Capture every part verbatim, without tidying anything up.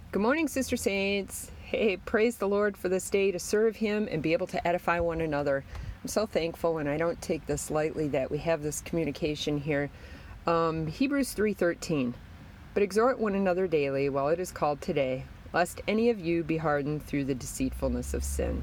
Good morning, Sister Saints. Hey, praise the Lord for this day to serve Him and be able to edify one another. I'm so thankful, and I don't take this lightly, that we have this communication here. Um, Hebrews three thirteen. But exhort one another daily while it is called today, lest any of you be hardened through the deceitfulness of sin.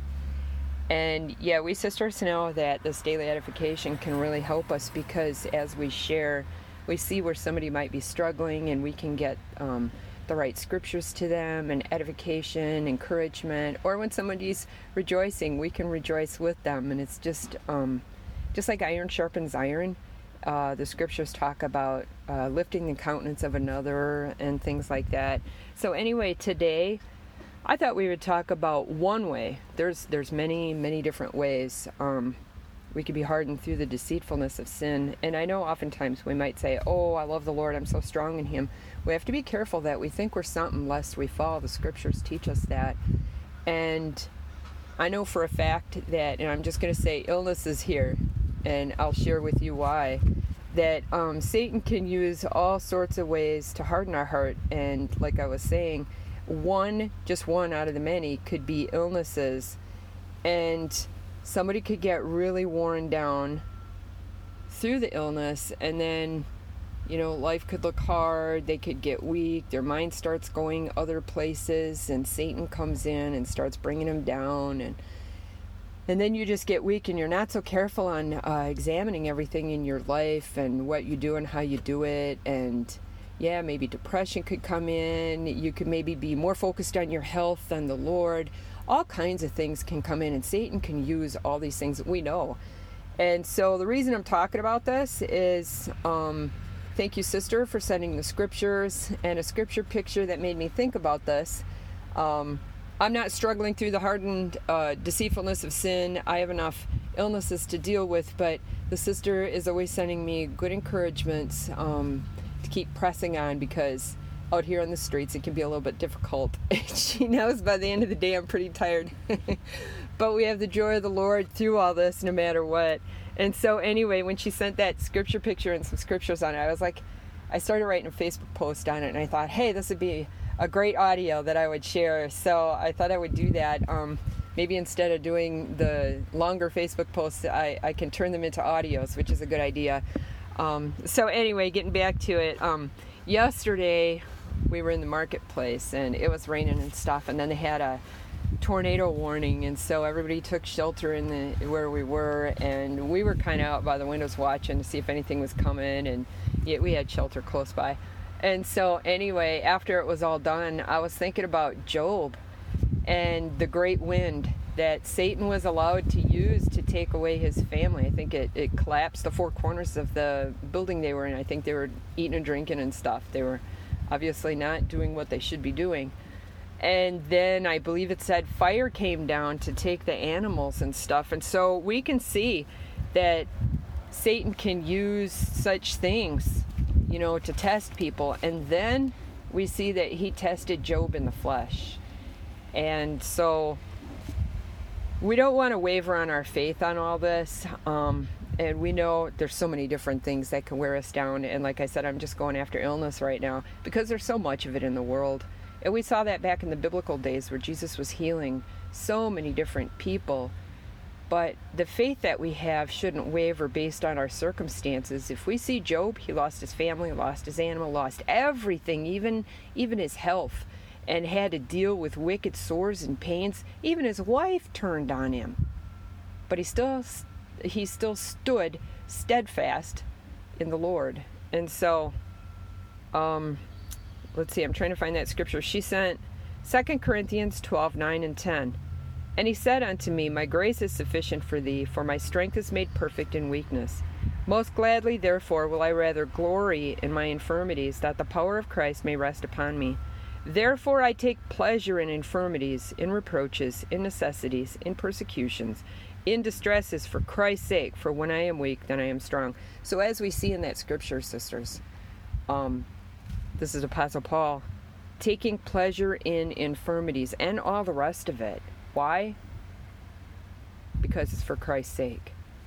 And yeah, we sisters know that this daily edification can really help us, because as we share, we see where somebody might be struggling, and we can get um, the right scriptures to them, and edification, encouragement. Or when somebody's rejoicing, we can rejoice with them. And it's just um, just like iron sharpens iron. Uh, the scriptures talk about uh, lifting the countenance of another and things like that. So anyway, today I thought we would talk about one way. There's there's many, many different ways. Um, we could be hardened through the deceitfulness of sin. And I know oftentimes we might say, oh, I love the Lord, I'm so strong in Him. We have to be careful that we think we're something lest we fall. The scriptures teach us that. And I know for a fact that, and I'm just going to say illness is here, and I'll share with you why, that um, Satan can use all sorts of ways to harden our heart. And like I was saying, one, just one out of the many could be illnesses. And somebody could get really worn down through the illness, and then, you know, life could look hard, they could get weak, their mind starts going other places, and Satan comes in and starts bringing them down, and and then you just get weak, and you're not so careful on uh, examining everything in your life and what you do and how you do it. And yeah, maybe depression could come in, you could maybe be more focused on your health than the Lord. All kinds of things can come in, and Satan can use all these things that we know. And so the reason I'm talking about this is, um, thank you, sister, for sending the scriptures and a scripture picture that made me think about this. Um, I'm not struggling through the hardened uh, deceitfulness of sin. I have enough illnesses to deal with, but the sister is always sending me good encouragements um, to keep pressing on, because out here on the streets it can be a little bit difficult. She knows by the end of the day I'm pretty tired. But we have the joy of the Lord through all this, no matter what. And so anyway, when she sent that scripture picture and some scriptures on it, I was like, I started writing a Facebook post on it, and I thought, hey, this would be a great audio that I would share. So I thought I would do that. Um, maybe instead of doing the longer Facebook posts, I, I can turn them into audios, which is a good idea. Um, so anyway, getting back to it, um, yesterday we were in the marketplace, and it was raining and stuff, and then they had a tornado warning, and so everybody took shelter in the where we were, and we were kind of out by the windows watching to see if anything was coming, and yet we had shelter close by. And so anyway, after it was all done, I was thinking about Job and the great wind that Satan was allowed to use to take away his family. I think it, it collapsed the four corners of the building they were in. I think they were eating and drinking and stuff. They were obviously not doing what they should be doing. And then I believe it said fire came down to take the animals and stuff. And so we can see that Satan can use such things, you know, to test people. And then we see that he tested Job in the flesh. And so we don't want to waver on our faith on all this. Um, and we know there's so many different things that can wear us down. And like I said, I'm just going after illness right now because there's so much of it in the world. And we saw that back in the biblical days where Jesus was healing so many different people. But the faith that we have shouldn't waver based on our circumstances. If we see Job, he lost his family, lost his animal, lost everything, even even his health, and had to deal with wicked sores and pains. Even his wife turned on him. But he still he still stood steadfast in the Lord. And so, um, let's see, I'm trying to find that scripture. She sent Second Corinthians twelve, nine and ten. And he said unto me, my grace is sufficient for thee, for my strength is made perfect in weakness. Most gladly, therefore, will I rather glory in my infirmities, that the power of Christ may rest upon me. Therefore I take pleasure in infirmities, in reproaches, in necessities, in persecutions, in distresses for Christ's sake, for when I am weak, then I am strong. So as we see in that scripture, sisters, um, this is Apostle Paul, taking pleasure in infirmities and all the rest of it. Why? Because it's for Christ's sake.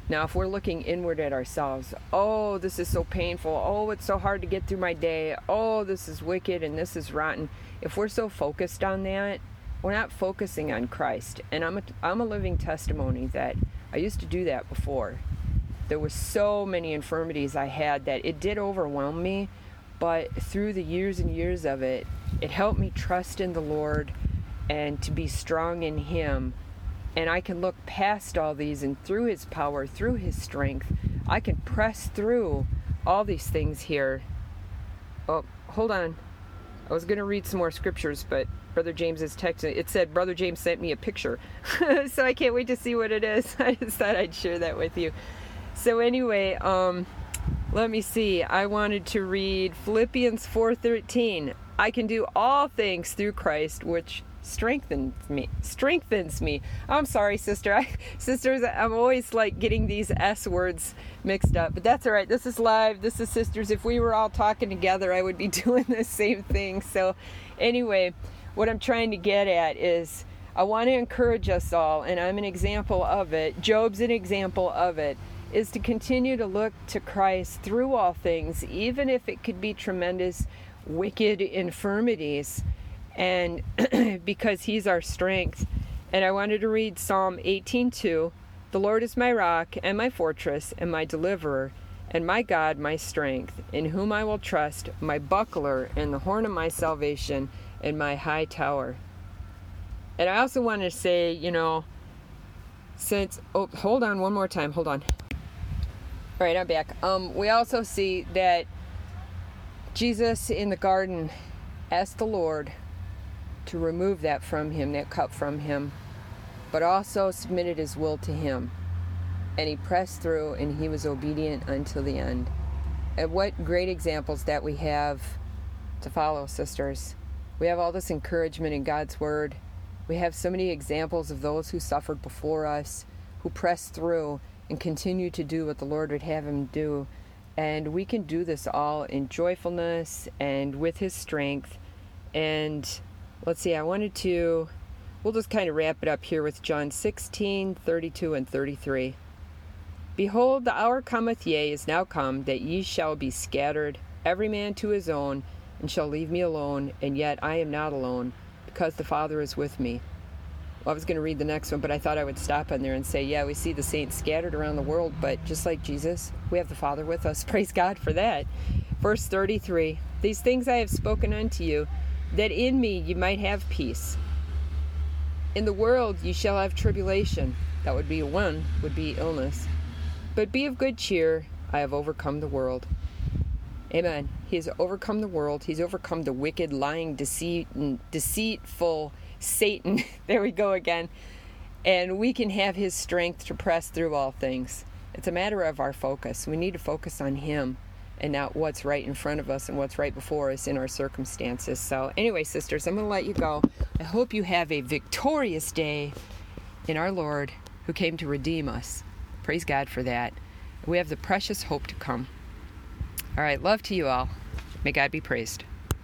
Now, if we're looking inward at ourselves, oh, this is so painful. Oh, it's so hard to get through my day. Oh, this is wicked and this is rotten. If we're so focused on that, we're not focusing on Christ. And I'm a, I'm a living testimony that I used to do that before. There were so many infirmities I had that it did overwhelm me. But through the years and years of it, it helped me trust in the Lord and to be strong in Him. And I can look past all these, and through His power, through His strength, I can press through all these things here. Oh, hold on. I was going to read some more scriptures, but Brother James is texting. It said Brother James sent me a picture. So I can't wait to see what it is. I just thought I'd share that with you. So anyway, um, let me see. I wanted to read Philippians four thirteen. I can do all things through Christ, which strengthens me strengthens me I'm sorry, sister I, sisters I'm always like getting these S words mixed up, but that's all right. This is live. This is sisters. If we were all talking together, I would be doing the same thing. So anyway, what I'm trying to get at is I want to encourage us all, and I'm an example of it. Job's an example of it, is to continue to look to Christ through all things, even if it could be tremendous wicked infirmities, and because He's our strength. And I wanted to read Psalm eighteen two. The Lord is my rock and my fortress and my deliverer and my God, my strength, in whom I will trust, my buckler and the horn of my salvation and my high tower. And I also want to say, you know, since, oh, hold on one more time, hold on. All right, I'm back. Um, we also see that Jesus in the garden asked the Lord to remove that from Him, that cup from Him, but also submitted His will to Him. And He pressed through, and He was obedient until the end. And what great examples that we have to follow, sisters. We have all this encouragement in God's Word. We have so many examples of those who suffered before us, who pressed through and continue to do what the Lord would have them do. And we can do this all in joyfulness and with His strength. And let's see, I wanted to, we'll just kind of wrap it up here with John sixteen, thirty-two and thirty-three. Behold, the hour cometh, yea, is now come, that ye shall be scattered, every man to his own, and shall leave me alone, and yet I am not alone, because the Father is with me. Well, I was going to read the next one, but I thought I would stop on there and say, yeah, we see the saints scattered around the world, but just like Jesus, we have the Father with us. Praise God for that. Verse thirty-three, these things I have spoken unto you, that in me you might have peace. In the world you shall have tribulation. That would be one, would be illness. But be of good cheer, I have overcome the world. Amen. He has overcome the world. He's overcome the wicked, lying, deceit, and deceitful Satan. There we go again. And we can have His strength to press through all things. It's a matter of our focus. We need to focus on Him and not what's right in front of us and what's right before us in our circumstances. So anyway, sisters, I'm going to let you go. I hope you have a victorious day in our Lord, who came to redeem us. Praise God for that. We have the precious hope to come. All right, love to you all. May God be praised.